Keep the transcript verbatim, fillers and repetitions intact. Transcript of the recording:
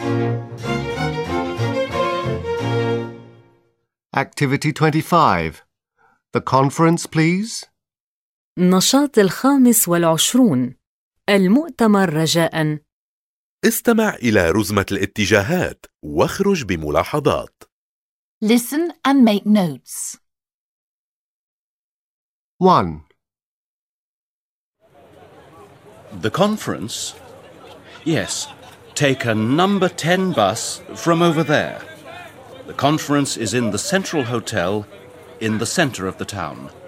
Activity twenty-five. The conference, please. النشاط الخامس والعشرون. المؤتمر رجاءً. استمع إلى رزمة الاتجاهات واخرج بملاحظات. Listen and make notes. one. The conference? Yes, take a number ten bus from over there. The conference is in the Central Hotel in the centre of the town.